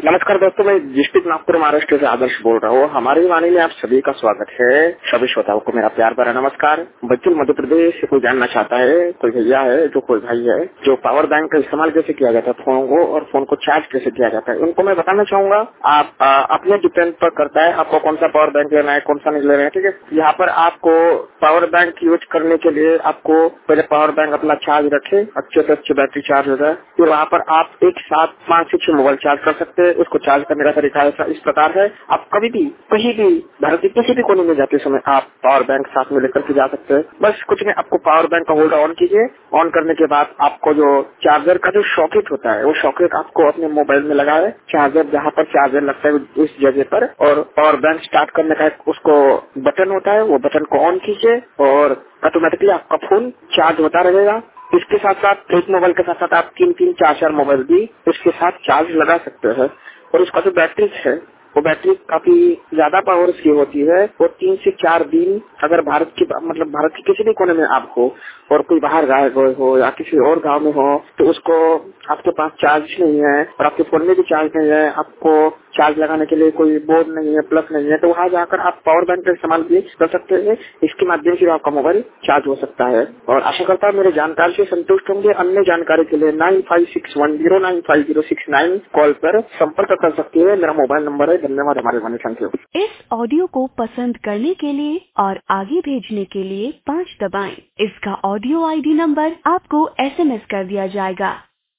नमस्कार दोस्तों, मैं डिस्ट्रिक्ट नागपुर महाराष्ट्र से आदर्श बोल रहा हूँ। हमारी वाणी में आप सभी का स्वागत है। सभी श्रोताओं को मेरा प्यार भरा नमस्कार। बच्चों मध्य प्रदेश से कोई जानना चाहता है, कोई भैया है, जो कोई भाई है, जो पावर बैंक का इस्तेमाल कैसे किया जाता है फोन को और फोन को चार्ज कैसे किया जाता है, उनको मैं बताना चाहूंगा। आप अपने डिपेंड पर करता है आपको कौन सा पावर बैंक लेना है, कौन सा नहीं लेना है। ठीक है, यहाँ पर आपको पावर बैंक यूज करने के लिए आपको पहले पावर बैंक अपना चार्ज रखे, अच्छे से अच्छे बैटरी चार्ज हो जाए, फिर वहाँ पर आप एक साथ 5 से 6 मोबाइल चार्ज कर सकते हैं। उसको चार्ज करने का तरीका इस प्रकार है, आप कभी भी कहीं भी भारत के किसी भी कोने में जाते समय आप पावर बैंक साथ में लेकर के जा सकते हैं। बस कुछ नहीं, आपको पावर बैंक का होल्डर ऑन कीजिए। ऑन करने के बाद आपको जो चार्जर का जो सॉकेट होता है, वो सॉकेट आपको अपने मोबाइल में लगाए। चार्जर जहाँ पर चार्जर लगता है उस जगह पर, और पावर बैंक स्टार्ट करने का उसको बटन होता है, वो बटन को ऑन कीजिए और ऑटोमेटिकली आपका फोन चार्ज होता रहेगा। इसके साथ साथ एक मोबाइल के साथ साथ आप 3-3, 4-4 मोबाइल भी उसके साथ चार्ज लगा सकते हैं। और उसका जो बैटरी है, वो बैटरी काफी ज्यादा पावर की होती है। वो 3 से 4 दिन अगर भारत के किसी भी कोने में आप हो और कोई बाहर गायब हो या किसी और गांव में हो, तो उसको आपके पास चार्ज नहीं है और आपके फोन में भी चार्ज नहीं है, आपको चार्ज लगाने के लिए कोई बोर्ड नहीं है, प्लग नहीं है, तो वहाँ जाकर आप पावर बैंक का इस्तेमाल भी कर सकते हैं। इसके माध्यम से आपका मोबाइल चार्ज हो सकता है। और आशा करता हूँ मेरे जानकारी से संतुष्ट होंगे। अन्य जानकारी के लिए 9561095069 कॉल पर संपर्क कर सकते हैं। मेरा मोबाइल नंबर है। धन्यवाद। हमारे वाणी, थैंक यू। इस ऑडियो को पसंद करने के लिए और आगे भेजने के लिए 5 दबाएं। इसका ऑडियो ID नंबर आपको SMS कर दिया जाएगा।